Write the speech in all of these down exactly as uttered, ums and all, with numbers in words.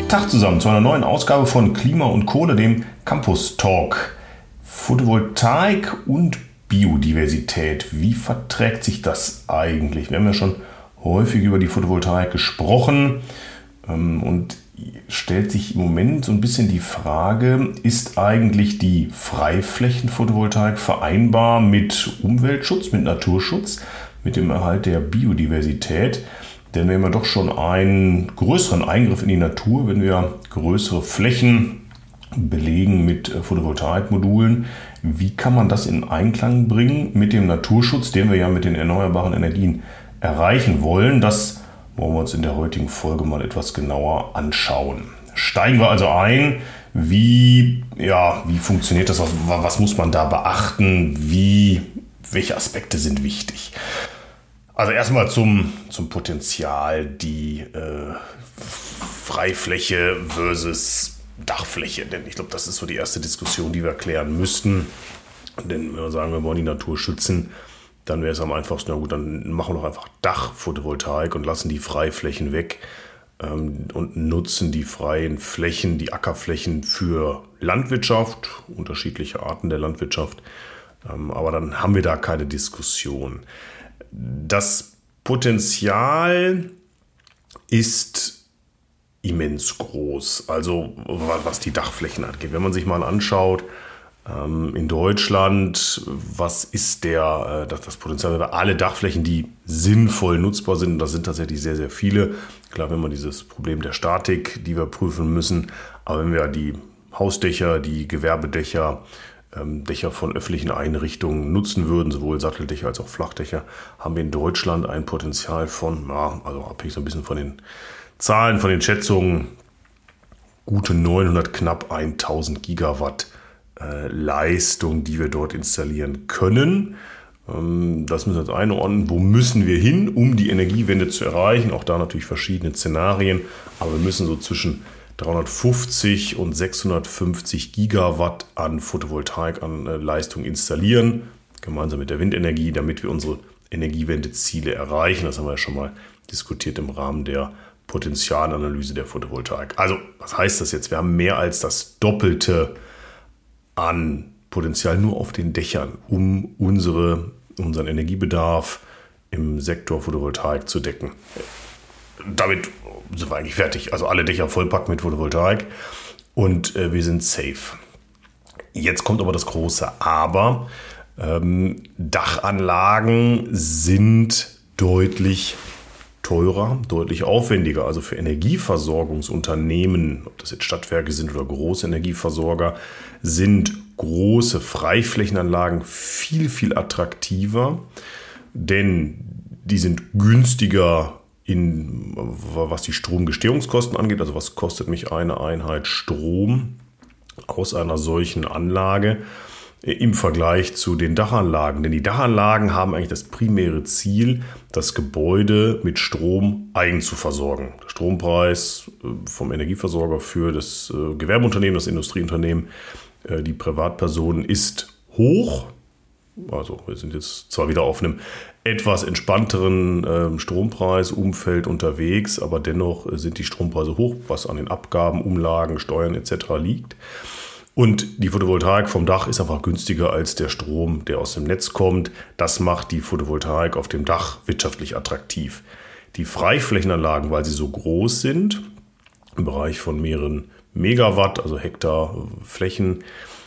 Tag zusammen zu einer neuen Ausgabe von Klima und Kohle, dem Campus Talk. Photovoltaik und Biodiversität, wie verträgt sich das eigentlich? Wir haben ja schon häufig über die Photovoltaik gesprochen und stellt sich im Moment so ein bisschen die Frage, ist eigentlich die Freiflächen-Photovoltaik vereinbar mit Umweltschutz, mit Naturschutz, mit dem Erhalt der Biodiversität? Denn wir haben ja doch schon einen größeren Eingriff in die Natur, wenn wir größere Flächen belegen mit Photovoltaikmodulen. Wie kann man das in Einklang bringen mit dem Naturschutz, den wir ja mit den erneuerbaren Energien erreichen wollen? Das wollen wir uns in der heutigen Folge mal etwas genauer anschauen. Steigen wir also ein. Wie, ja, wie funktioniert das? Was, was muss man da beachten? Wie, welche Aspekte sind wichtig? Also erstmal zum, zum Potenzial, die äh, Freifläche versus Dachfläche. Denn ich glaube, das ist so die erste Diskussion, die wir klären müssten. Denn wenn wir sagen, wir wollen die Natur schützen, dann wäre es am einfachsten, na gut, dann machen wir doch einfach Dachphotovoltaik und lassen die Freiflächen weg ähm, und nutzen die freien Flächen, die Ackerflächen für Landwirtschaft, unterschiedliche Arten der Landwirtschaft. Ähm, aber dann haben wir da keine Diskussion. Das Potenzial ist immens groß, also was die Dachflächen angeht. Wenn man sich mal anschaut, in Deutschland, was ist der, das Potenzial für alle Dachflächen, die sinnvoll nutzbar sind? Das sind tatsächlich sehr, sehr viele. Klar, wenn man dieses Problem der Statik, die wir prüfen müssen, aber wenn wir die Hausdächer, die Gewerbedächer, Dächer von öffentlichen Einrichtungen nutzen würden, sowohl Satteldächer als auch Flachdächer, haben wir in Deutschland ein Potenzial von, ja, also abhängig so ein bisschen von den Zahlen, von den Schätzungen, gute neunhundert, knapp tausend Gigawatt äh, Leistung, die wir dort installieren können. Ähm, das müssen wir jetzt einordnen. Wo müssen wir hin, um die Energiewende zu erreichen? Auch da natürlich verschiedene Szenarien, aber wir müssen so zwischen dreihundertfünfzig und sechshundertfünfzig Gigawatt an Photovoltaik an äh, Leistung installieren, gemeinsam mit der Windenergie, damit wir unsere Energiewendeziele erreichen. Das haben wir ja schon mal diskutiert im Rahmen der Potenzialanalyse der Photovoltaik. Also, was heißt das jetzt? Wir haben mehr als das Doppelte an Potenzial nur auf den Dächern, um unsere, unseren Energiebedarf im Sektor Photovoltaik zu decken. Damit sind wir eigentlich fertig. Also alle Dächer vollpacken mit Photovoltaik und äh, wir sind safe. Jetzt kommt aber das große Aber. Ähm, Dachanlagen sind deutlich teurer, deutlich aufwendiger. Also für Energieversorgungsunternehmen, ob das jetzt Stadtwerke sind oder große Energieversorger, sind große Freiflächenanlagen viel, viel attraktiver, denn die sind günstiger, in, was die Stromgestehungskosten angeht. Also was kostet mich eine Einheit Strom aus einer solchen Anlage im Vergleich zu den Dachanlagen. Denn die Dachanlagen haben eigentlich das primäre Ziel, das Gebäude mit Strom eigen zu versorgen. Der Strompreis vom Energieversorger für das Gewerbeunternehmen, das Industrieunternehmen, die Privatpersonen ist hoch. Also wir sind jetzt zwar wieder auf einem etwas entspannteren äh, Strompreisumfeld unterwegs, aber dennoch sind die Strompreise hoch, was an den Abgaben, Umlagen, Steuern et cetera liegt. Und die Photovoltaik vom Dach ist einfach günstiger als der Strom, der aus dem Netz kommt. Das macht die Photovoltaik auf dem Dach wirtschaftlich attraktiv. Die Freiflächenanlagen, weil sie so groß sind, im Bereich von mehreren Megawatt, also Hektar Flächen,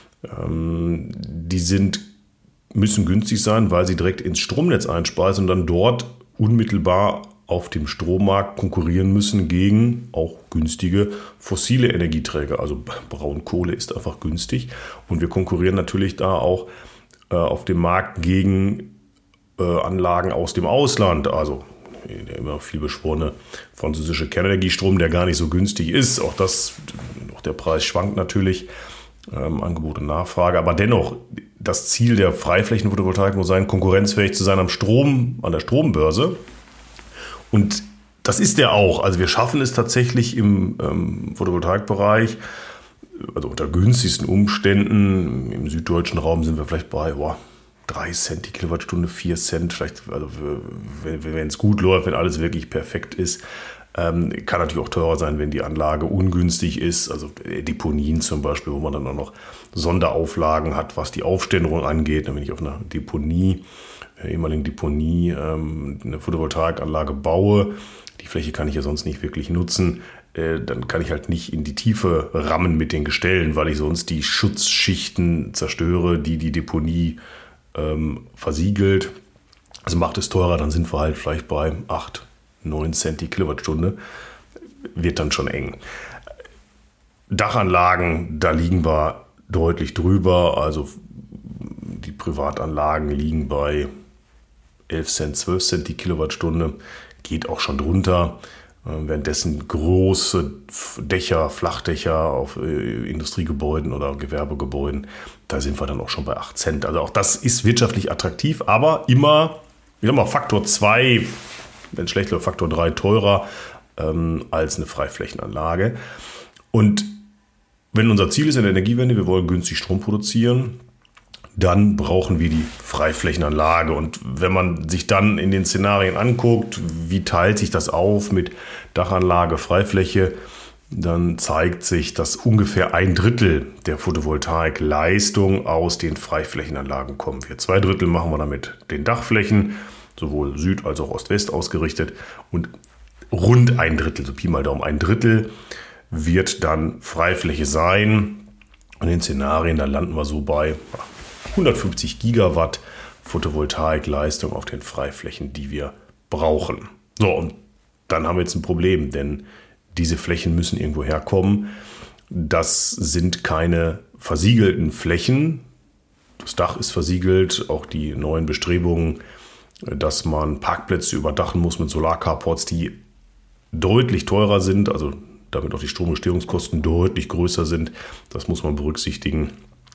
ähm, die sind müssen günstig sein, weil sie direkt ins Stromnetz einspeisen und dann dort unmittelbar auf dem Strommarkt konkurrieren müssen gegen auch günstige fossile Energieträger. Also Braunkohle ist einfach günstig und wir konkurrieren natürlich da auch äh, auf dem Markt gegen äh, Anlagen aus dem Ausland. Also der immer viel beschworene französische Kernenergiestrom, der gar nicht so günstig ist. Auch das, auch der Preis schwankt natürlich. Ähm, Angebot und Nachfrage, aber dennoch, das Ziel der Freiflächen-Photovoltaik muss sein, konkurrenzfähig zu sein am Strom, an der Strombörse. Und das ist der auch. Also wir schaffen es tatsächlich im ähm, Photovoltaikbereich, also unter günstigsten Umständen, im süddeutschen Raum sind wir vielleicht bei boah, drei Cent die Kilowattstunde, vier Cent, vielleicht, also wenn es gut läuft, wenn alles wirklich perfekt ist. Ähm, kann natürlich auch teurer sein, wenn die Anlage ungünstig ist, also Deponien zum Beispiel, wo man dann auch noch Sonderauflagen hat, was die Aufständerung angeht. Wenn ich auf einer Deponie, äh, ehemaligen Deponie, ähm, eine Photovoltaikanlage baue, die Fläche kann ich ja sonst nicht wirklich nutzen, äh, dann kann ich halt nicht in die Tiefe rammen mit den Gestellen, weil ich sonst die Schutzschichten zerstöre, die die Deponie ähm, versiegelt. Also macht es teurer, dann sind wir halt vielleicht bei acht, neun Cent die Kilowattstunde, wird dann schon eng. Dachanlagen, da liegen wir deutlich drüber, also die Privatanlagen liegen bei elf Cent, zwölf Cent die Kilowattstunde, geht auch schon drunter. Währenddessen große Dächer, Flachdächer auf Industriegebäuden oder Gewerbegebäuden, da sind wir dann auch schon bei acht Cent. Also auch das ist wirtschaftlich attraktiv, aber immer, ich sag mal, Faktor zwei, wenn es schlecht läuft, Faktor drei teurer ähm, als eine Freiflächenanlage. Und wenn unser Ziel ist in der Energiewende, wir wollen günstig Strom produzieren, dann brauchen wir die Freiflächenanlage. Und wenn man sich dann in den Szenarien anguckt, wie teilt sich das auf mit Dachanlage, Freifläche, dann zeigt sich, dass ungefähr ein Drittel der Photovoltaikleistung aus den Freiflächenanlagen kommen wird. Zwei Drittel machen wir damit den Dachflächen, sowohl Süd- als auch Ost-West ausgerichtet. Und rund ein Drittel, so Pi mal Daumen, ein Drittel wird dann Freifläche sein. Und in den Szenarien, da landen wir so bei hundertfünfzig Gigawatt Photovoltaikleistung auf den Freiflächen, die wir brauchen. So, und dann haben wir jetzt ein Problem, denn diese Flächen müssen irgendwo herkommen. Das sind keine versiegelten Flächen. Das Dach ist versiegelt, auch die neuen Bestrebungen, dass man Parkplätze überdachen muss mit Solarcarports, die deutlich teurer sind, also damit auch die Stromgestehungskosten deutlich größer sind. Das muss man berücksichtigen.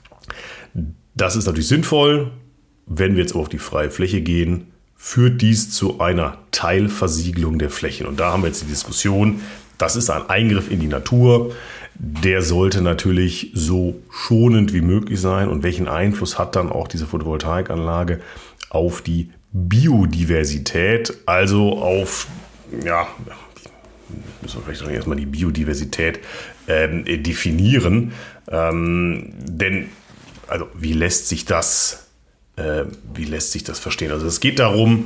Das ist natürlich sinnvoll. Wenn wir jetzt auf die freie Fläche gehen, führt dies zu einer Teilversiegelung der Flächen. Und da haben wir jetzt die Diskussion, das ist ein Eingriff in die Natur. Der sollte natürlich so schonend wie möglich sein. Und welchen Einfluss hat dann auch diese Photovoltaikanlage auf die Biodiversität, also auf, ja, müssen wir vielleicht auch erstmal die Biodiversität ähm, definieren. Ähm, denn, also wie lässt sich das, äh, wie lässt sich das verstehen? Also es geht darum,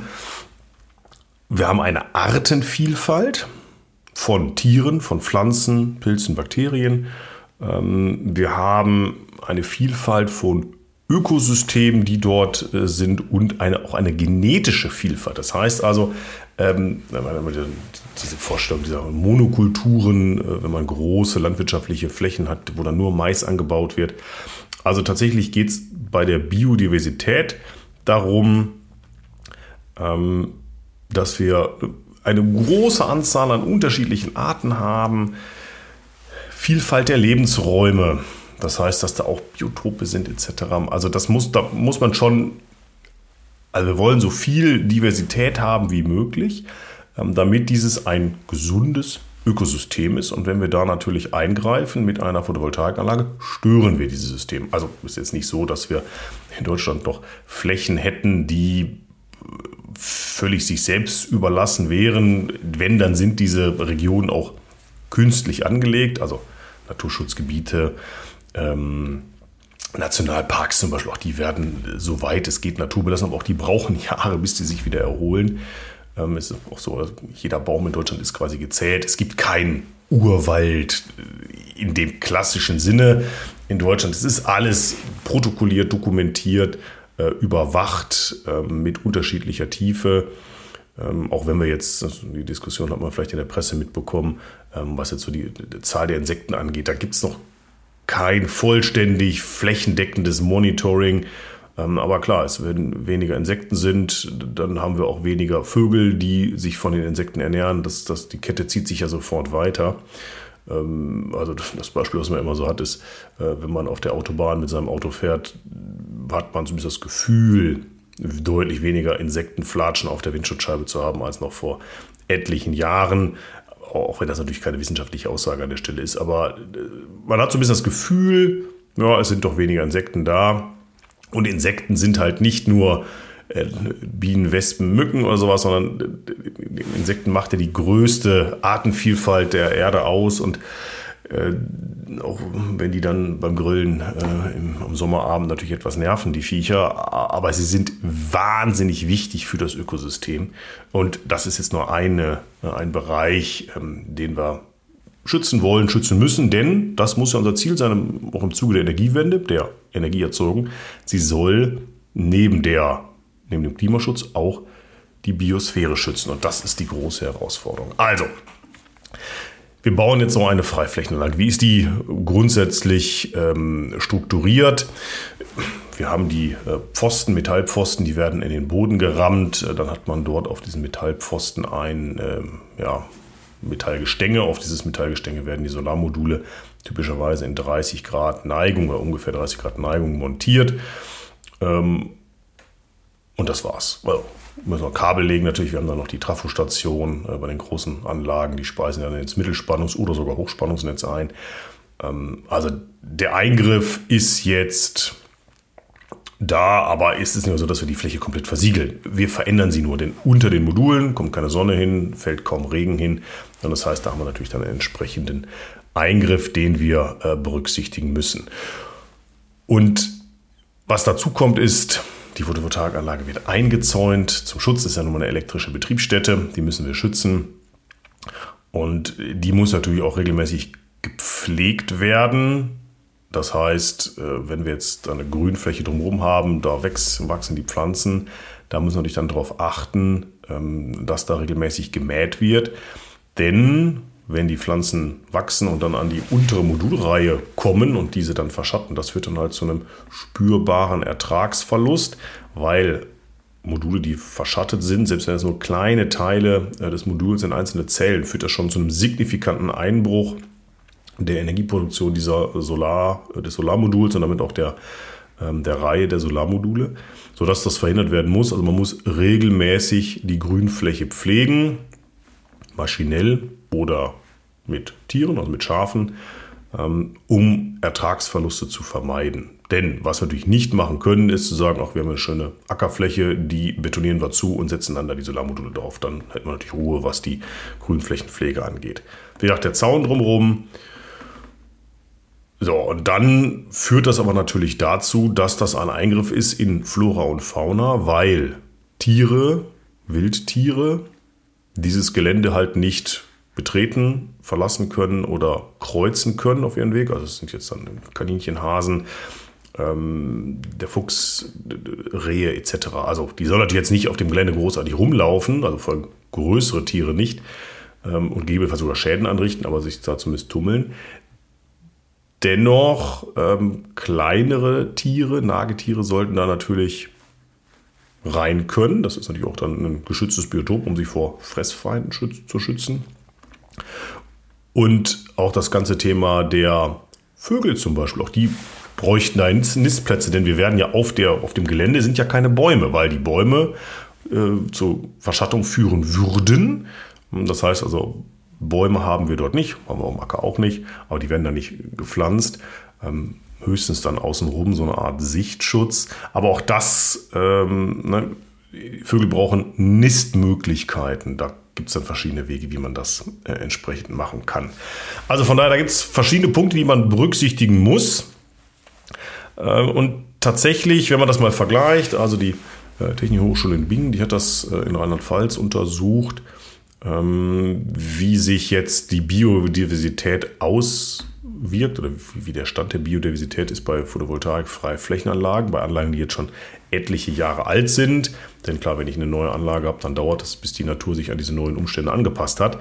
wir haben eine Artenvielfalt von Tieren, von Pflanzen, Pilzen, Bakterien. Ähm, wir haben eine Vielfalt von Ökosystemen, die dort äh, sind, und eine, auch eine genetische Vielfalt. Das heißt also, ähm, wenn man diese Vorstellung dieser Monokulturen, äh, wenn man große landwirtschaftliche Flächen hat, wo dann nur Mais angebaut wird. Also tatsächlich geht es bei der Biodiversität darum, ähm, dass wir eine große Anzahl an unterschiedlichen Arten haben, Vielfalt der Lebensräume. Das heißt, dass da auch Biotope sind et cetera. Also das muss, da muss man schon, also wir wollen so viel Diversität haben wie möglich, damit dieses ein gesundes Ökosystem ist. Und wenn wir da natürlich eingreifen mit einer Photovoltaikanlage, stören wir dieses System. Also es ist jetzt nicht so, dass wir in Deutschland noch Flächen hätten, die völlig sich selbst überlassen wären. Wenn, dann sind diese Regionen auch künstlich angelegt, also Naturschutzgebiete, Ähm, Nationalparks zum Beispiel, auch die werden, soweit es geht, naturbelassen, aber auch die brauchen Jahre, bis die sich wieder erholen. Ähm, es ist auch so, jeder Baum in Deutschland ist quasi gezählt. Es gibt keinen Urwald in dem klassischen Sinne in Deutschland. Es ist alles protokolliert, dokumentiert, äh, überwacht, äh, mit unterschiedlicher Tiefe. Ähm, auch wenn wir jetzt, also die Diskussion hat man vielleicht in der Presse mitbekommen, ähm, was jetzt so die, die Zahl der Insekten angeht, da gibt es noch kein vollständig flächendeckendes Monitoring. Ähm, aber klar, es wenn weniger Insekten sind, dann haben wir auch weniger Vögel, die sich von den Insekten ernähren. Das, das, die Kette zieht sich ja sofort weiter. Ähm, also das, das Beispiel, was man immer so hat, ist, äh, wenn man auf der Autobahn mit seinem Auto fährt, hat man zumindest das Gefühl, deutlich weniger Insektenflatschen auf der Windschutzscheibe zu haben als noch vor etlichen Jahren. Auch wenn das natürlich keine wissenschaftliche Aussage an der Stelle ist. Aber man hat so ein bisschen das Gefühl, ja, es sind doch weniger Insekten da. Und Insekten sind halt nicht nur äh, Bienen, Wespen, Mücken oder sowas, sondern äh, Insekten macht ja die größte Artenvielfalt der Erde aus. Und äh, auch wenn die dann beim Grillen äh, im, am Sommerabend natürlich etwas nerven, die Viecher, aber sie sind wahnsinnig wichtig für das Ökosystem. Und das ist jetzt nur eine, ein Bereich, ähm, den wir schützen wollen, schützen müssen, denn das muss ja unser Ziel sein, auch im Zuge der Energiewende, der Energieerzeugung. Sie soll neben, der, neben dem Klimaschutz auch die Biosphäre schützen. Und das ist die große Herausforderung. Also, wir bauen jetzt so eine Freiflächenanlage. Wie ist die grundsätzlich ähm, strukturiert? Wir haben die äh, Pfosten, Metallpfosten, die werden in den Boden gerammt. Dann hat man dort auf diesen Metallpfosten ein ähm, ja, Metallgestänge. Auf dieses Metallgestänge werden die Solarmodule typischerweise in dreißig Grad Neigung oder ungefähr dreißig Grad Neigung montiert. Ähm, und das war's. Also, müssen wir Kabel legen natürlich. Wir haben dann noch die Trafostation äh, bei den großen Anlagen. Die speisen dann ins Mittelspannungs- oder sogar Hochspannungsnetz ein. Ähm, also der Eingriff ist jetzt da, aber ist es nicht so, dass wir die Fläche komplett versiegeln. Wir verändern sie nur, denn unter den Modulen kommt keine Sonne hin, fällt kaum Regen hin. Und das heißt, da haben wir natürlich dann einen entsprechenden Eingriff, den wir äh, berücksichtigen müssen. Und was dazu kommt, ist, die Photovoltaikanlage wird eingezäunt. Zum Schutz ist ja nun mal eine elektrische Betriebsstätte, die müssen wir schützen. Und die muss natürlich auch regelmäßig gepflegt werden. Das heißt, wenn wir jetzt eine Grünfläche drumherum haben, da wachsen die Pflanzen, da müssen wir natürlich dann darauf achten, dass da regelmäßig gemäht wird. Denn wenn die Pflanzen wachsen und dann an die untere Modulreihe kommen und diese dann verschatten, das führt dann halt zu einem spürbaren Ertragsverlust, weil Module, die verschattet sind, selbst wenn es nur kleine Teile des Moduls sind, einzelne Zellen, führt das schon zu einem signifikanten Einbruch der Energieproduktion dieser Solar, des Solarmoduls und damit auch der, ähm, der Reihe der Solarmodule, sodass das verhindert werden muss. Also man muss regelmäßig die Grünfläche pflegen, maschinell oder mit Tieren, also mit Schafen, ähm, um Ertragsverluste zu vermeiden. Denn was wir natürlich nicht machen können, ist zu sagen, ach, wir haben eine schöne Ackerfläche, die betonieren wir zu und setzen dann da die Solarmodule drauf. Dann hätten wir natürlich Ruhe, was die Grünflächenpflege angeht. Wie gesagt, der Zaun drumherum. So, und dann führt das aber natürlich dazu, dass das ein Eingriff ist in Flora und Fauna, weil Tiere, Wildtiere, dieses Gelände halt nicht betreten, verlassen können oder kreuzen können auf ihren Weg. Also es sind jetzt dann Kaninchen, Hasen, ähm, der Fuchs, Rehe et cetera. Also die sollen natürlich jetzt nicht auf dem Gelände großartig rumlaufen, also vor allem größere Tiere nicht, ähm, und gegebenenfalls sogar Schäden anrichten, aber sich da zumindest tummeln. Dennoch, ähm, kleinere Tiere, Nagetiere sollten da natürlich rein können. Das ist natürlich auch dann ein geschütztes Biotop, um sich vor Fressfeinden schütz- zu schützen. Und auch das ganze Thema der Vögel zum Beispiel, auch die bräuchten da Nistplätze, denn wir werden ja auf, der, auf dem Gelände sind ja keine Bäume, weil die Bäume äh, zur Verschattung führen würden. Das heißt also, Bäume haben wir dort nicht, haben wir am Acker auch nicht, aber die werden da nicht gepflanzt. Ähm, höchstens dann außenrum so eine Art Sichtschutz. Aber auch das, ähm, ne, Vögel brauchen Nistmöglichkeiten. Da gibt es dann verschiedene Wege, wie man das äh, entsprechend machen kann. Also von daher, da gibt es verschiedene Punkte, die man berücksichtigen muss. Äh, und tatsächlich, wenn man das mal vergleicht, also die äh, Technische Hochschule in Bingen, die hat das äh, in Rheinland-Pfalz untersucht, wie sich jetzt die Biodiversität auswirkt oder wie der Stand der Biodiversität ist bei Photovoltaik-Freiflächenanlagen, bei Anlagen, die jetzt schon etliche Jahre alt sind. Denn klar, wenn ich eine neue Anlage habe, dann dauert es, bis die Natur sich an diese neuen Umstände angepasst hat.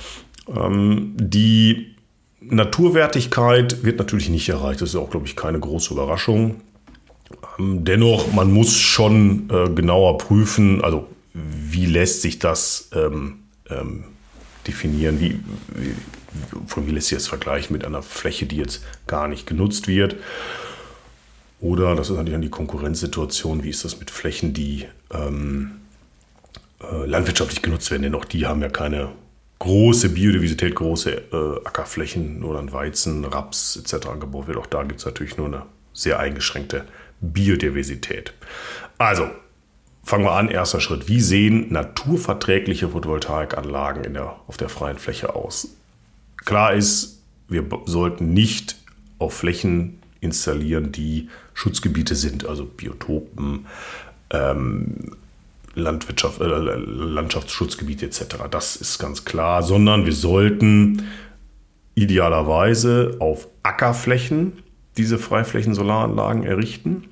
Die Naturwertigkeit wird natürlich nicht erreicht. Das ist auch, glaube ich, keine große Überraschung. Dennoch, man muss schon genauer prüfen, also wie lässt sich das Ähm, definieren, wie, wie, von wie lässt sich das vergleichen mit einer Fläche, die jetzt gar nicht genutzt wird. Oder, das ist natürlich dann die Konkurrenzsituation, wie ist das mit Flächen, die ähm, äh, landwirtschaftlich genutzt werden, denn auch die haben ja keine große Biodiversität, große äh, Ackerflächen, nur dann Weizen, Raps et cetera angebaut wird. Auch da gibt es natürlich nur eine sehr eingeschränkte Biodiversität. Also, fangen wir an, erster Schritt. Wie sehen naturverträgliche Photovoltaikanlagen in der, auf der freien Fläche aus? Klar ist, wir sollten nicht auf Flächen installieren, die Schutzgebiete sind, also Biotopen, ähm, Landwirtschaft, äh, Landschaftsschutzgebiete et cetera. Das ist ganz klar, sondern wir sollten idealerweise auf Ackerflächen diese Freiflächen-Solaranlagen errichten,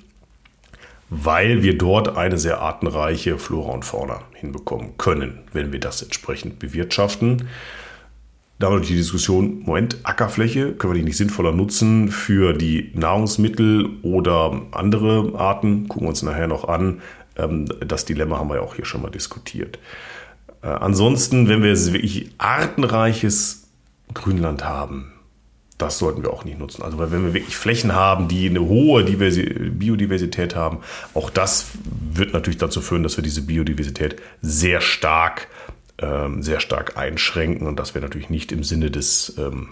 weil wir dort eine sehr artenreiche Flora und Fauna hinbekommen können, wenn wir das entsprechend bewirtschaften. Da haben wir die Diskussion, Moment, Ackerfläche, können wir die nicht sinnvoller nutzen für die Nahrungsmittel oder andere Arten? Gucken wir uns nachher noch an. Das Dilemma haben wir ja auch hier schon mal diskutiert. Ansonsten, wenn wir wirklich artenreiches Grünland haben, das sollten wir auch nicht nutzen. Also wenn wir wirklich Flächen haben, die eine hohe Biodiversität haben, auch das wird natürlich dazu führen, dass wir diese Biodiversität sehr stark, ähm, sehr stark einschränken. Und das wäre natürlich nicht im Sinne des, ähm,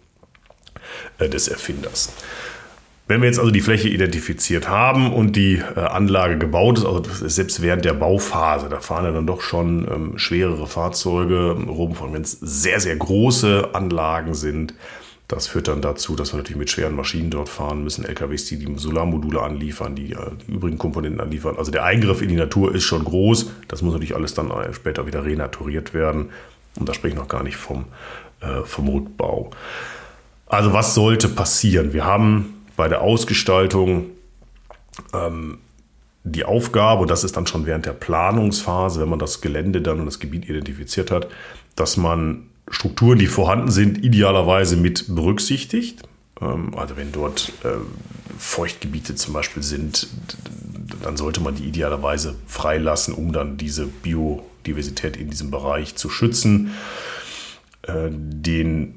äh, des Erfinders. Wenn wir jetzt also die Fläche identifiziert haben und die äh, Anlage gebaut ist, also selbst während der Bauphase, da fahren ja dann doch schon ähm, schwerere Fahrzeuge rum, vor allem wenn es sehr, sehr große Anlagen sind. Das führt dann dazu, dass wir natürlich mit schweren Maschinen dort fahren müssen, L K Ws, die die Solarmodule anliefern, die, die übrigen Komponenten anliefern. Also der Eingriff in die Natur ist schon groß. Das muss natürlich alles dann später wieder renaturiert werden. Und da spreche ich noch gar nicht vom, äh, vom Rückbau. Also was sollte passieren? Wir haben bei der Ausgestaltung ähm, die Aufgabe, und das ist dann schon während der Planungsphase, wenn man das Gelände dann und das Gebiet identifiziert hat, dass man Strukturen, die vorhanden sind, idealerweise mit berücksichtigt. Also wenn dort Feuchtgebiete zum Beispiel sind, dann sollte man die idealerweise freilassen, um dann diese Biodiversität in diesem Bereich zu schützen. Den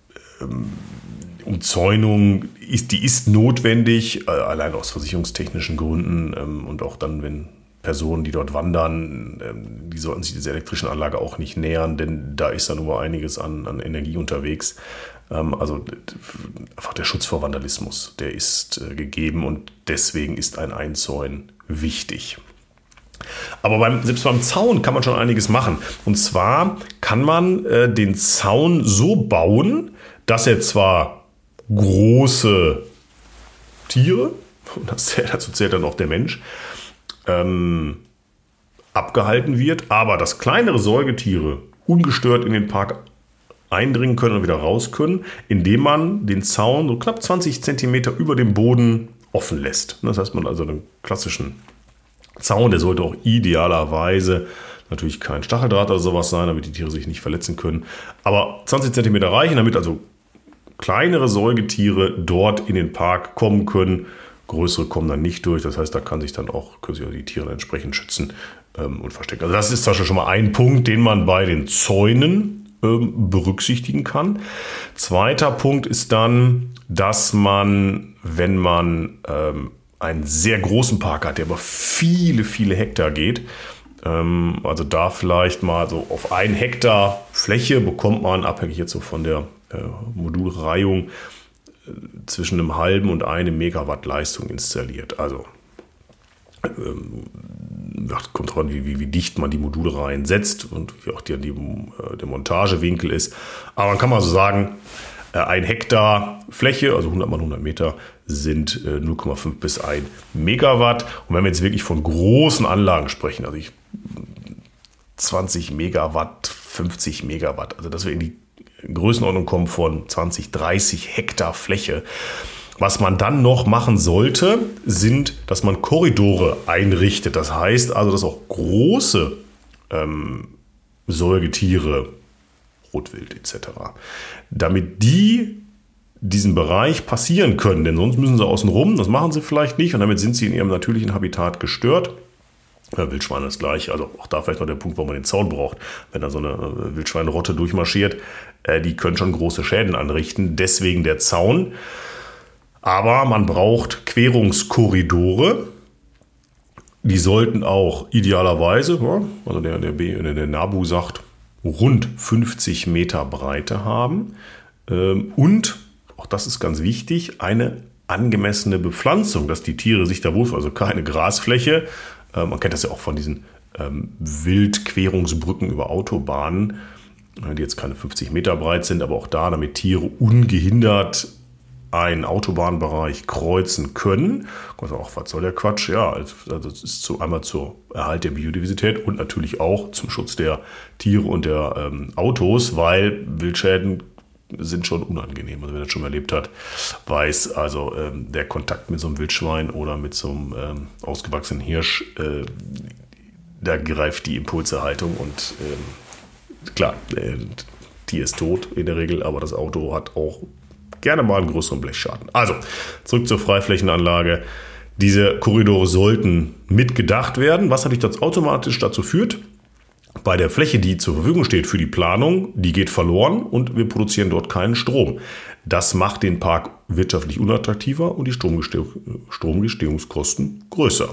Umzäunung ist, die ist notwendig, allein aus versicherungstechnischen Gründen und auch dann, wenn Personen, die dort wandern, die sollten sich dieser elektrischen Anlage auch nicht nähern, denn da ist dann nur einiges an, an Energie unterwegs. Also einfach der Schutz vor Vandalismus, der ist gegeben und deswegen ist ein Einzäunen wichtig. Aber beim, selbst beim Zaun kann man schon einiges machen. Und zwar kann man äh, den Zaun so bauen, dass er zwar große Tiere, und das zählt, dazu zählt dann auch der Mensch, ähm, abgehalten wird, aber dass kleinere Säugetiere ungestört in den Park eindringen können und wieder raus können, indem man den Zaun so knapp zwanzig Zentimeter über dem Boden offen lässt. Das heißt, man also einen klassischen Zaun, der sollte auch idealerweise natürlich kein Stacheldraht oder sowas sein, damit die Tiere sich nicht verletzen können. Aber zwanzig Zentimeter reichen, damit also kleinere Säugetiere dort in den Park kommen können. Größere kommen dann nicht durch. Das heißt, da kann sich dann auch, können sich die Tiere entsprechend schützen ähm, und verstecken. Also das ist zum Beispiel schon mal ein Punkt, den man bei den Zäunen ähm, berücksichtigen kann. Zweiter Punkt ist dann, dass man, wenn man ähm, einen sehr großen Park hat, der über viele, viele Hektar geht, ähm, also da vielleicht mal so auf ein Hektar Fläche bekommt man, abhängig jetzt so von der äh, Modulreihung, zwischen einem halben und einem Megawatt Leistung installiert. Also ähm, kommt drauf an, wie, wie, wie dicht man die Module reinsetzt und wie auch die, die, äh, der Montagewinkel ist. Aber man kann mal so sagen, äh, ein Hektar Fläche, also hundert mal hundert Meter, sind äh, null Komma fünf bis ein Megawatt. Und wenn wir jetzt wirklich von großen Anlagen sprechen, also ich, zwanzig Megawatt, fünfzig Megawatt, also dass wir in die Größenordnung kommen von zwanzig, dreißig Hektar Fläche. Was man dann noch machen sollte, sind, dass man Korridore einrichtet. Das heißt also, dass auch große ähm, Säugetiere, Rotwild et cetera, damit die diesen Bereich passieren können. Denn sonst müssen sie außen rum, das machen sie vielleicht nicht und damit sind sie in ihrem natürlichen Habitat gestört. Ja, Wildschweine ist gleich, also auch da vielleicht noch der Punkt, wo man den Zaun braucht. Wenn da so eine Wildschweinrotte durchmarschiert, äh, die können schon große Schäden anrichten, deswegen der Zaun. Aber man braucht Querungskorridore, die sollten auch idealerweise, ja, also der, der, der NABU sagt, rund fünfzig Meter Breite haben ähm, und, auch das ist ganz wichtig, eine angemessene Bepflanzung, dass die Tiere sich da wohlfühlen, also keine Grasfläche. Äh, man kennt das ja auch von diesen ähm, Wildquerungsbrücken über Autobahnen, die jetzt keine fünfzig Meter breit sind, aber auch da, damit Tiere ungehindert einen Autobahnbereich kreuzen können. Also auch, was soll der Quatsch? Ja, also das ist zu, einmal zur Erhalt der Biodiversität und natürlich auch zum Schutz der Tiere und der ähm, Autos, weil Wildschäden sind schon unangenehm. Also wer das schon mal erlebt hat, weiß, also ähm, der Kontakt mit so einem Wildschwein oder mit so einem ähm, ausgewachsenen Hirsch, äh, da greift die Impulserhaltung und ähm, klar, äh, Tier ist tot in der Regel, aber das Auto hat auch gerne mal einen größeren Blechschaden. Also, zurück zur Freiflächenanlage. Diese Korridore sollten mitgedacht werden, was natürlich das automatisch dazu führt, bei der Fläche, die zur Verfügung steht für die Planung, die geht verloren und wir produzieren dort keinen Strom. Das macht den Park wirtschaftlich unattraktiver und die Stromgestehungskosten größer.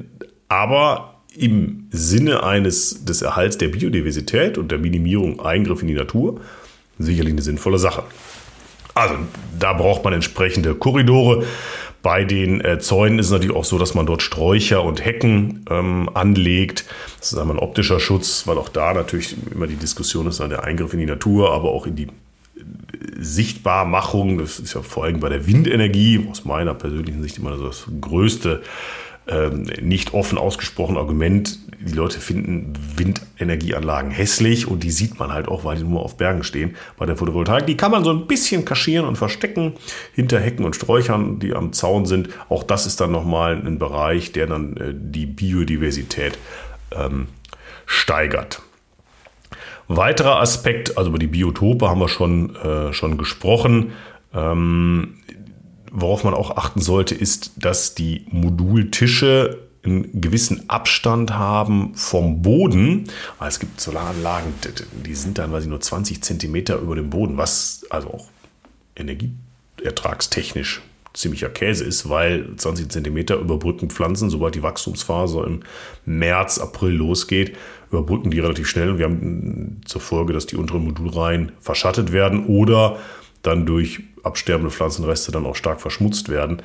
Aber im Sinne eines des Erhalts der Biodiversität und der Minimierung Eingriff in die Natur sicherlich eine sinnvolle Sache. Also da braucht man entsprechende Korridore. Bei den äh, Zäunen ist es natürlich auch so, dass man dort Sträucher und Hecken ähm, anlegt. Das ist einmal ein optischer Schutz, weil auch da natürlich immer die Diskussion ist an der Eingriff in die Natur, aber auch in die Sichtbarmachung. Das ist ja vor allem bei der Windenergie aus meiner persönlichen Sicht immer so das größte Ähm, nicht offen ausgesprochen Argument. Die Leute finden Windenergieanlagen hässlich und die sieht man halt auch, weil die nur auf Bergen stehen. Bei der Photovoltaik, die kann man so ein bisschen kaschieren und verstecken hinter Hecken und Sträuchern, die am Zaun sind. Auch das ist dann nochmal ein Bereich, der dann äh, die Biodiversität ähm, steigert. Weiterer Aspekt, also über die Biotope haben wir schon, äh, schon gesprochen. Ähm, Worauf man auch achten sollte, ist, dass die Modultische einen gewissen Abstand haben vom Boden. Es gibt Solaranlagen, die sind dann, weiß ich, nur zwanzig Zentimeter über dem Boden, was also auch energieertragstechnisch ziemlicher Käse ist, weil zwanzig Zentimeter überbrücken Pflanzen, sobald die Wachstumsphase im März, April losgeht, überbrücken die relativ schnell. Und wir haben zur Folge, dass die unteren Modulreihen verschattet werden oder dann durch absterbende Pflanzenreste dann auch stark verschmutzt werden.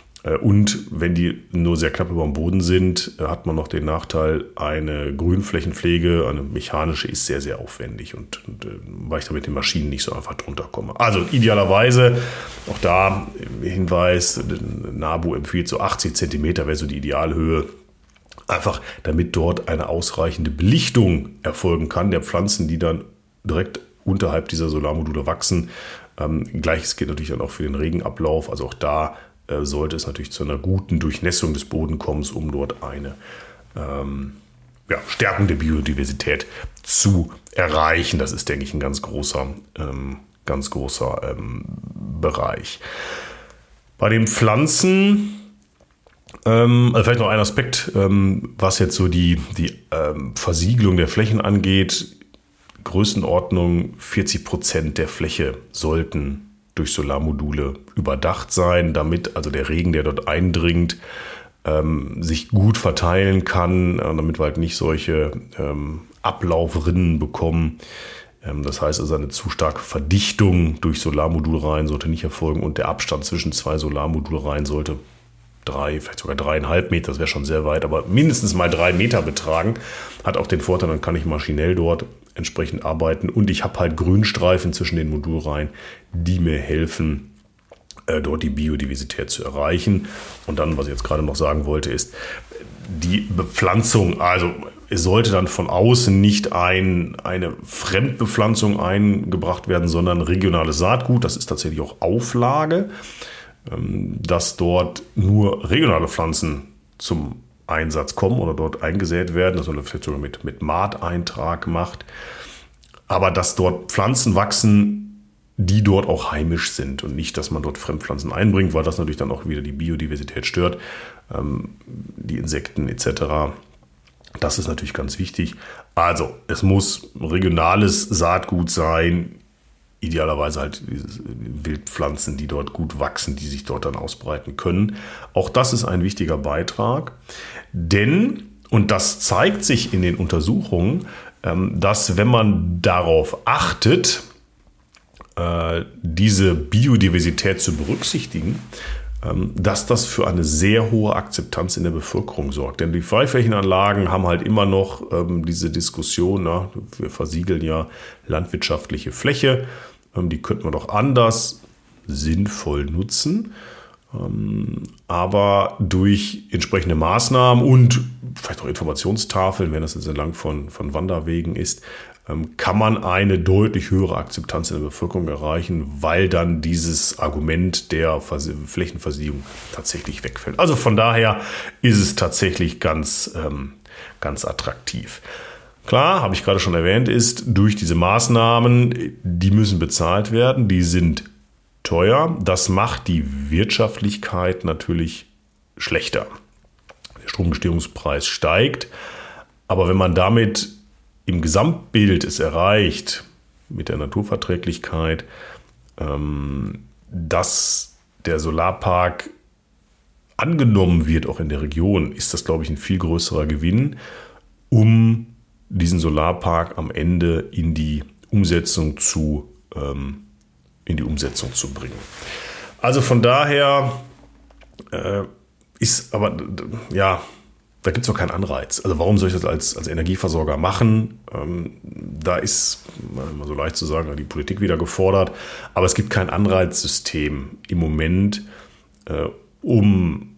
Und wenn die nur sehr knapp über dem Boden sind, hat man noch den Nachteil, eine Grünflächenpflege, eine mechanische, ist sehr, sehr aufwendig und, und weil ich da mit den Maschinen nicht so einfach drunter komme. Also idealerweise, auch da Hinweis, NABU empfiehlt so achtzig Zentimeter wäre so die Idealhöhe. Einfach damit dort eine ausreichende Belichtung erfolgen kann der Pflanzen, die dann direkt unterhalb dieser Solarmodule wachsen. Ähm, Gleiches gilt natürlich dann auch für den Regenablauf. Also auch da äh, sollte es natürlich zu einer guten Durchnässung des Bodenkommens, um dort eine ähm, ja, Stärkung der Biodiversität zu erreichen. Das ist, denke ich, ein ganz großer, ähm, ganz großer ähm, Bereich. Bei den Pflanzen, ähm, also vielleicht noch ein Aspekt, ähm, was jetzt so die, die ähm, Versiegelung der Flächen angeht. Größenordnung vierzig Prozent der Fläche sollten durch Solarmodule überdacht sein, damit also der Regen, der dort eindringt, ähm, sich gut verteilen kann, äh, damit wir halt nicht solche ähm, Ablaufrinnen bekommen. Ähm, das heißt also, eine zu starke Verdichtung durch Solarmodulreihen sollte nicht erfolgen und der Abstand zwischen zwei Solarmodulreihen sollte drei, vielleicht sogar dreieinhalb Meter, das wäre schon sehr weit, aber mindestens mal drei Meter betragen. Hat auch den Vorteil, dann kann ich maschinell dort entsprechend arbeiten und ich habe halt Grünstreifen zwischen den Modulreihen, die mir helfen, äh, dort die Biodiversität zu erreichen. Und dann, was ich jetzt gerade noch sagen wollte, ist die Bepflanzung. Also es sollte dann von außen nicht ein, eine Fremdbepflanzung eingebracht werden, sondern regionales Saatgut. Das ist tatsächlich auch Auflage, dass dort nur regionale Pflanzen zum Einsatz kommen oder dort eingesät werden, dass man vielleicht sogar mit, mit Maateintrag macht, aber dass dort Pflanzen wachsen, die dort auch heimisch sind und nicht, dass man dort Fremdpflanzen einbringt, weil das natürlich dann auch wieder die Biodiversität stört, ähm, die Insekten et cetera. Das ist natürlich ganz wichtig. Also es muss regionales Saatgut sein, idealerweise halt Wildpflanzen, die dort gut wachsen, die sich dort dann ausbreiten können. Auch das ist ein wichtiger Beitrag, denn, und das zeigt sich in den Untersuchungen, dass wenn man darauf achtet, diese Biodiversität zu berücksichtigen, dass das für eine sehr hohe Akzeptanz in der Bevölkerung sorgt. Denn die Freiflächenanlagen haben halt immer noch ähm, diese Diskussion, na, wir versiegeln ja landwirtschaftliche Fläche, ähm, die könnte man doch anders sinnvoll nutzen. Ähm, aber durch entsprechende Maßnahmen und vielleicht auch Informationstafeln, wenn das jetzt entlang von, von Wanderwegen ist, kann man eine deutlich höhere Akzeptanz in der Bevölkerung erreichen, weil dann dieses Argument der Flächenversiegelung tatsächlich wegfällt. Also von daher ist es tatsächlich ganz, ähm, ganz attraktiv. Klar, habe ich gerade schon erwähnt, ist durch diese Maßnahmen, die müssen bezahlt werden, die sind teuer. Das macht die Wirtschaftlichkeit natürlich schlechter. Der Stromgestehungspreis steigt, aber wenn man damit im Gesamtbild es erreicht, mit der Naturverträglichkeit, ähm, dass der Solarpark angenommen wird, auch in der Region, ist das, glaube ich, ein viel größerer Gewinn, um diesen Solarpark am Ende in die Umsetzung zu, ähm, in die Umsetzung zu bringen. Also von daher äh, ist aber, ja, da gibt es doch keinen Anreiz. Also warum soll ich das als, als Energieversorger machen? Ähm, da ist, immer so leicht zu sagen, die Politik wieder gefordert. Aber es gibt kein Anreizsystem im Moment, äh, um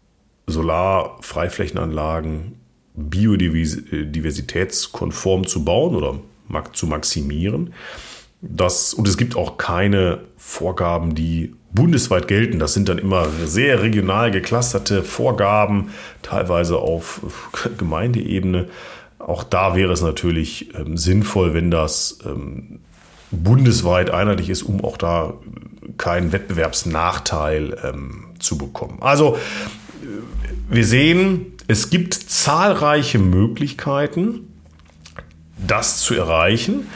Solar-Freiflächenanlagen biodiversitätskonform zu bauen oder zu maximieren. Das, und es gibt auch keine Vorgaben, die bundesweit gelten. Das sind dann immer sehr regional geclusterte Vorgaben, teilweise auf Gemeindeebene. Auch da wäre es natürlich ähm, sinnvoll, wenn das ähm, bundesweit einheitlich ist, um auch da keinen Wettbewerbsnachteil ähm, zu bekommen. Also wir sehen, es gibt zahlreiche Möglichkeiten, das zu erreichen,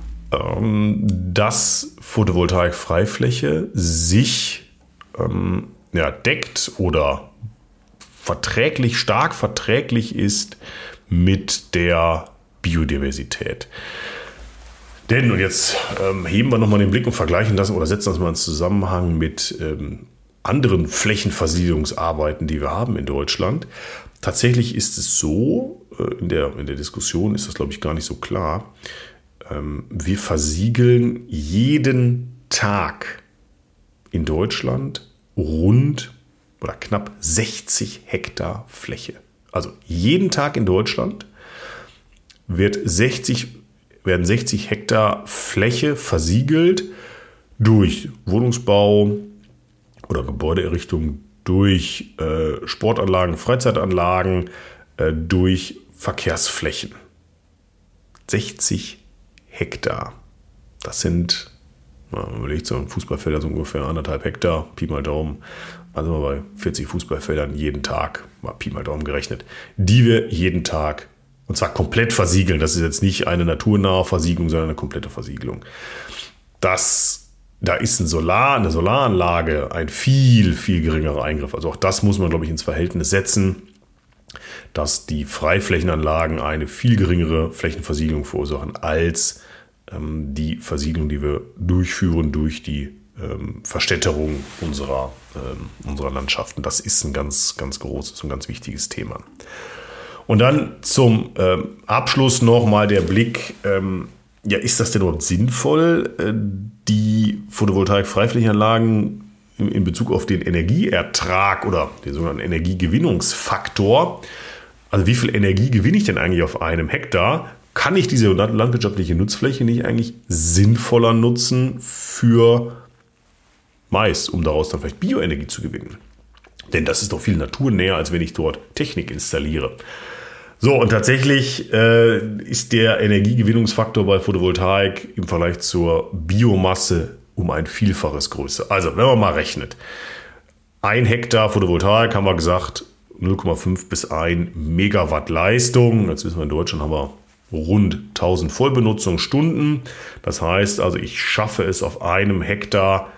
dass Photovoltaik-Freifläche sich ähm, ja, deckt oder verträglich, stark verträglich ist mit der Biodiversität. Denn, und jetzt ähm, heben wir nochmal den Blick und vergleichen das oder setzen das mal in Zusammenhang mit ähm, anderen Flächenversiegelungsarbeiten, die wir haben in Deutschland. Tatsächlich ist es so, äh, in der, in der Diskussion ist das, glaube ich, gar nicht so klar. Ähm, wir versiegeln jeden Tag in Deutschland rund oder knapp sechzig Hektar Fläche. Also jeden Tag in Deutschland wird sechzig, werden sechzig Hektar Fläche versiegelt durch Wohnungsbau oder Gebäudeerrichtung, durch äh, Sportanlagen, Freizeitanlagen, äh, durch Verkehrsflächen. sechzig Hektar. Das sind, man überlegt, so ein Fußballfelder so ungefähr anderthalb Hektar, Pi mal Daumen. Also mal bei vierzig Fußballfeldern jeden Tag, mal Pi mal Daumen gerechnet, die wir jeden Tag, und zwar komplett versiegeln. Das ist jetzt nicht eine naturnahe Versiegelung, sondern eine komplette Versiegelung. Das, da ist ein Solar, eine Solaranlage ein viel, viel geringerer Eingriff. Also auch das muss man, glaube ich, ins Verhältnis setzen, dass die Freiflächenanlagen eine viel geringere Flächenversiegelung verursachen als ähm, die Versiegelung, die wir durchführen durch die ähm, Verstädterung unserer, ähm, unserer Landschaften. Das ist ein ganz, ganz großes und ganz wichtiges Thema. Und dann zum ähm, Abschluss nochmal der Blick, ähm, ja, ist das denn überhaupt sinnvoll, äh, die Photovoltaik-Freiflächenanlagen in Bezug auf den Energieertrag oder den sogenannten Energiegewinnungsfaktor? Also wie viel Energie gewinne ich denn eigentlich auf einem Hektar? Kann ich diese landwirtschaftliche Nutzfläche nicht eigentlich sinnvoller nutzen für Mais, um daraus dann vielleicht Bioenergie zu gewinnen? Denn das ist doch viel naturnäher, als wenn ich dort Technik installiere. So, und tatsächlich äh, ist der Energiegewinnungsfaktor bei Photovoltaik im Vergleich zur Biomasse um ein Vielfaches größer. Also, wenn man mal rechnet, ein Hektar Photovoltaik, haben wir gesagt, null Komma fünf bis ein Megawatt Leistung. Jetzt wissen wir, in Deutschland haben wir rund tausend Vollbenutzungsstunden. Das heißt also, ich schaffe es auf einem Hektar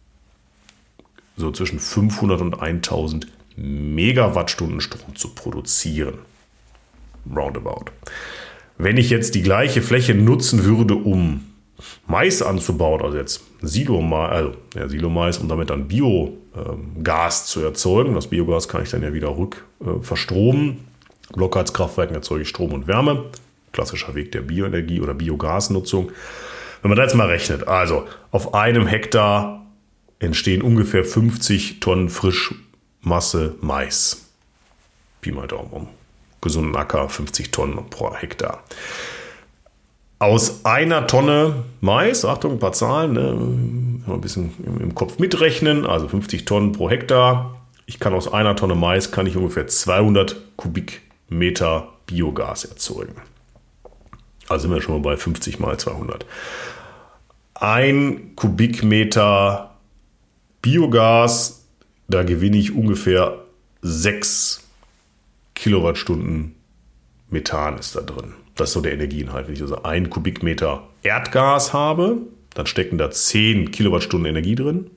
so zwischen fünfhundert und tausend Megawattstunden Strom zu produzieren. Roundabout. Wenn ich jetzt die gleiche Fläche nutzen würde, um Mais anzubauen, also jetzt Silo-Mais, also ja, Silo-Mais, um damit dann Biogas zu erzeugen. Das Biogas kann ich dann ja wieder rück äh, verstromen. Blockheizkraftwerken erzeuge ich Strom und Wärme. Klassischer Weg der Bioenergie oder Biogasnutzung. Wenn man da jetzt mal rechnet, also auf einem Hektar entstehen ungefähr fünfzig Tonnen Frischmasse Mais. Pi mal Daumen um. Gesunden Acker, fünfzig Tonnen pro Hektar. Aus einer Tonne Mais, Achtung, ein paar Zahlen, ne, mal ein bisschen im Kopf mitrechnen, also fünfzig Tonnen pro Hektar. Ich kann aus einer Tonne Mais kann ich ungefähr zweihundert Kubikmeter Biogas erzeugen. Also sind wir schon mal bei fünfzig mal zweihundert. Ein Kubikmeter Biogas, da gewinne ich ungefähr sechs Kilowattstunden Methan ist da drin. Das ist so der Energieinhalt. Wenn ich also ein Kubikmeter Erdgas habe, dann stecken da zehn Kilowattstunden Energie drin.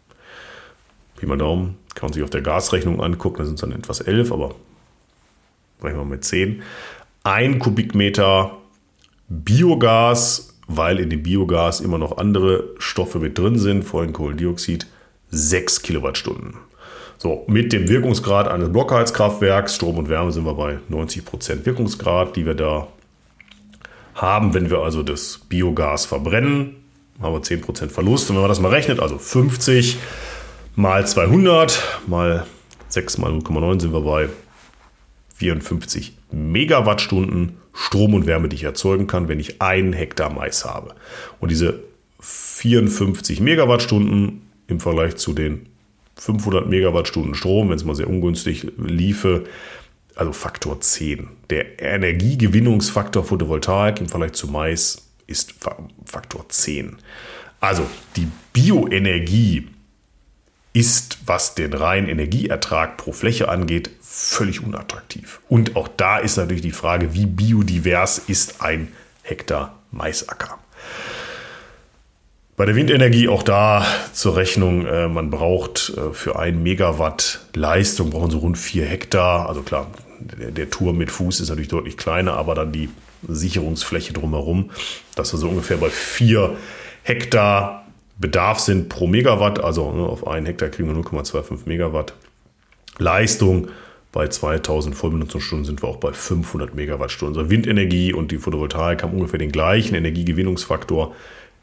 Pi mal Daumen, kann man sich auf der Gasrechnung angucken, da sind es dann etwas elf, aber rechnen wir mit zehn. Ein Kubikmeter Biogas, weil in dem Biogas immer noch andere Stoffe mit drin sind, vor allem Kohlendioxid, sechs Kilowattstunden. So, mit dem Wirkungsgrad eines Blockheizkraftwerks, Strom und Wärme, sind wir bei neunzig Prozent Wirkungsgrad, die wir da haben. Wenn wir also das Biogas verbrennen, haben wir zehn Prozent Verlust. Und wenn man das mal rechnet, also fünfzig mal zweihundert mal sechs mal null Komma neun sind wir bei vierundfünfzig Megawattstunden Strom und Wärme, die ich erzeugen kann, wenn ich einen Hektar Mais habe. Und diese vierundfünfzig Megawattstunden im Vergleich zu den fünfhundert Megawattstunden Strom, wenn es mal sehr ungünstig liefe, also Faktor zehn. Der Energiegewinnungsfaktor Photovoltaik im Vergleich zu Mais ist Faktor zehn. Also die Bioenergie ist, was den reinen Energieertrag pro Fläche angeht, völlig unattraktiv. Und auch da ist natürlich die Frage, wie biodivers ist ein Hektar Maisacker. Bei der Windenergie auch da zur Rechnung, äh, man braucht äh, für ein Megawatt Leistung, brauchen so rund vier Hektar. Also klar, der, der Turm mit Fuß ist natürlich deutlich kleiner, aber dann die Sicherungsfläche drumherum, dass wir so ungefähr bei vier Hektar Bedarf sind pro Megawatt. Also ne, auf einen Hektar kriegen wir null Komma fünfundzwanzig Megawatt Leistung. Bei zweitausend Vollbenutzungsstunden sind wir auch bei fünfhundert Megawattstunden. Also Windenergie und die Photovoltaik haben ungefähr den gleichen Energiegewinnungsfaktor.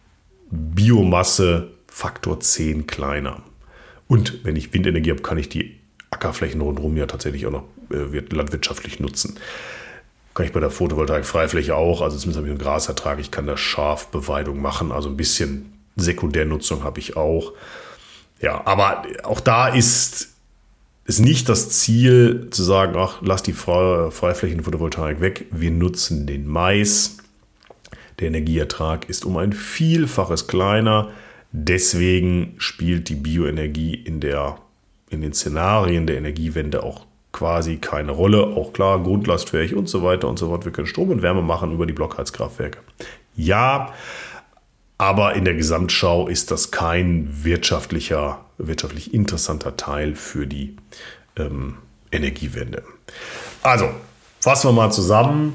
Biomasse Faktor zehn kleiner. Und wenn ich Windenergie habe, kann ich die Ackerflächen rundherum ja tatsächlich auch noch äh, landwirtschaftlich nutzen. Kann ich bei der Photovoltaik Freifläche auch, also zumindest habe ich einen Grasertrag, ich kann da Schafbeweidung machen, also ein bisschen Sekundärnutzung habe ich auch. Ja, aber auch da ist es nicht das Ziel zu sagen, ach, lass die Freiflächen Photovoltaik weg, wir nutzen den Mais. Der Energieertrag ist um ein Vielfaches kleiner. Deswegen spielt die Bioenergie in, der, in den Szenarien der Energiewende auch quasi keine Rolle. Auch klar, grundlastfähig und so weiter und so fort. Wir können Strom und Wärme machen über die Blockheizkraftwerke. Ja, aber in der Gesamtschau ist das kein wirtschaftlicher, wirtschaftlich interessanter Teil für die ähm, Energiewende. Also, fassen wir mal zusammen.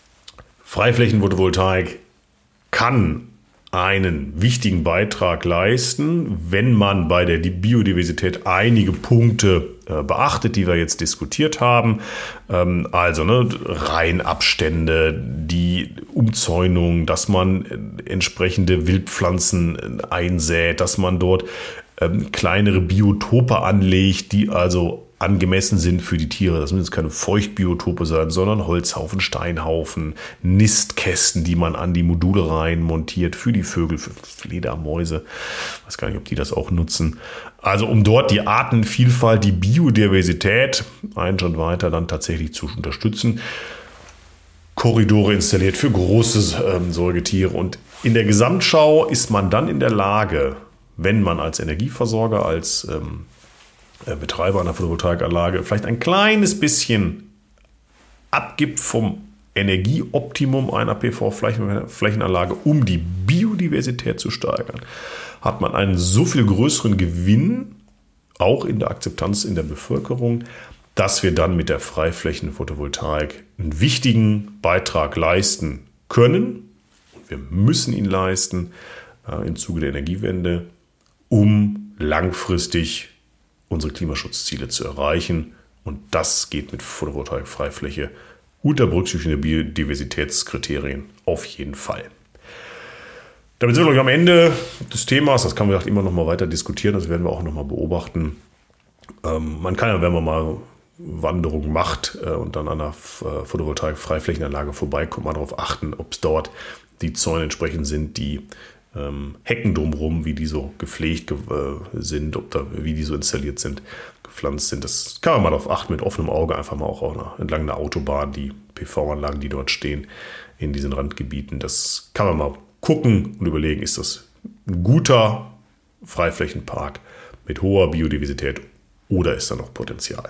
Freiflächen-Photovoltaik kann einen wichtigen Beitrag leisten, wenn man bei der Biodiversität einige Punkte äh, beachtet, die wir jetzt diskutiert haben. Ähm, also ne, Reinabstände, die Umzäunung, dass man äh, entsprechende Wildpflanzen äh, einsät, dass man dort ähm, kleinere Biotope anlegt, die also angemessen sind für die Tiere. Das müssen jetzt keine Feuchtbiotope sein, sondern Holzhaufen, Steinhaufen, Nistkästen, die man an die Module rein montiert für die Vögel, für Fledermäuse. Ich weiß gar nicht, ob die das auch nutzen. Also um dort die Artenvielfalt, die Biodiversität einen Schritt weiter dann tatsächlich zu unterstützen. Korridore installiert für große ähm, Säugetiere. Und in der Gesamtschau ist man dann in der Lage, wenn man als Energieversorger, als ähm, Betreiber einer Photovoltaikanlage vielleicht ein kleines bisschen abgibt vom Energieoptimum einer P V-Flächenanlage, um die Biodiversität zu steigern, hat man einen so viel größeren Gewinn, auch in der Akzeptanz in der Bevölkerung, dass wir dann mit der Freiflächen-Photovoltaik einen wichtigen Beitrag leisten können. Wir müssen ihn leisten äh, im Zuge der Energiewende, um langfristig unsere Klimaschutzziele zu erreichen. Und das geht mit Photovoltaik-Freifläche unter Berücksichtigung der Biodiversitätskriterien auf jeden Fall. Damit sind wir noch am Ende des Themas. Das kann man immer noch mal weiter diskutieren. Das werden wir auch noch mal beobachten. Ähm, man kann ja, wenn man mal Wanderung macht äh, und dann an einer äh, Photovoltaik-Freiflächenanlage vorbeikommt, mal darauf achten, ob es dort die Zäune entsprechend sind, die ähm, Hecken drumherum, wie die so gepflegt ge- äh, sind, ob da, wie die so installiert sind, gepflanzt sind. Das kann man mal darauf achten, mit offenem Auge einfach mal auch, auch entlang der Autobahn, die P V-Anlagen, die dort stehen, in diesen Randgebieten. Das kann man mal gucken und überlegen, ist das ein guter Freiflächenpark mit hoher Biodiversität oder ist da noch Potenzial?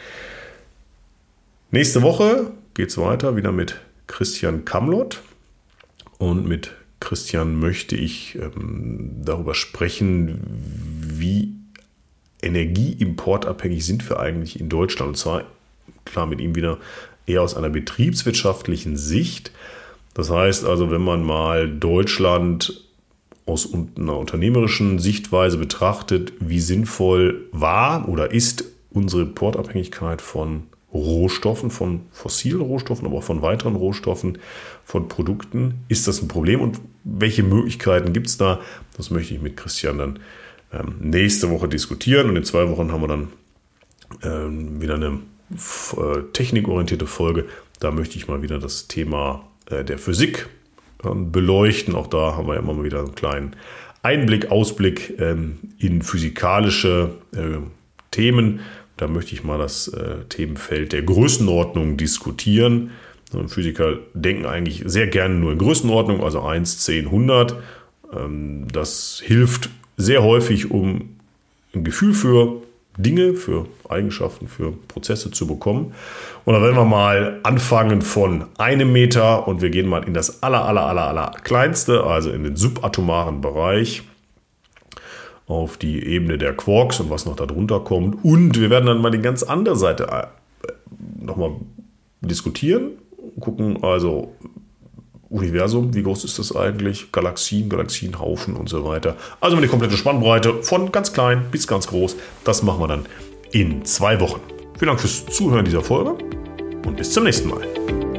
Nächste Woche geht es weiter wieder mit Christian Kamlott. Und mit Christian möchte ich ähm, darüber sprechen, wie energieimportabhängig sind wir eigentlich in Deutschland. Und zwar, klar, mit ihm wieder eher aus einer betriebswirtschaftlichen Sicht. Das heißt also, wenn man mal Deutschland aus einer unternehmerischen Sichtweise betrachtet, wie sinnvoll war oder ist unsere Importabhängigkeit von Rohstoffen, von fossilen Rohstoffen, aber auch von weiteren Rohstoffen, von Produkten, ist das ein Problem und welche Möglichkeiten gibt es da? Das möchte ich mit Christian dann ähm, nächste Woche diskutieren und in zwei Wochen haben wir dann ähm, wieder eine äh, technikorientierte Folge. Da möchte ich mal wieder das Thema der Physik beleuchten. Auch da haben wir immer mal wieder einen kleinen Einblick, Ausblick in physikalische Themen. Da möchte ich mal das Themenfeld der Größenordnung diskutieren. Physiker denken eigentlich sehr gerne nur in Größenordnung, also eins, zehn, hundert. Das hilft sehr häufig, um ein Gefühl für Dinge, für Eigenschaften, für Prozesse zu bekommen. Und dann werden wir mal anfangen von einem Meter und wir gehen mal in das aller, aller, aller, aller kleinste, also in den subatomaren Bereich, auf die Ebene der Quarks und was noch darunter kommt. Und wir werden dann mal die ganz andere Seite nochmal diskutieren, gucken, also Universum, wie groß ist das eigentlich? Galaxien, Galaxienhaufen und so weiter. Also eine komplette Spannbreite von ganz klein bis ganz groß. Das machen wir dann in zwei Wochen. Vielen Dank fürs Zuhören dieser Folge und bis zum nächsten Mal.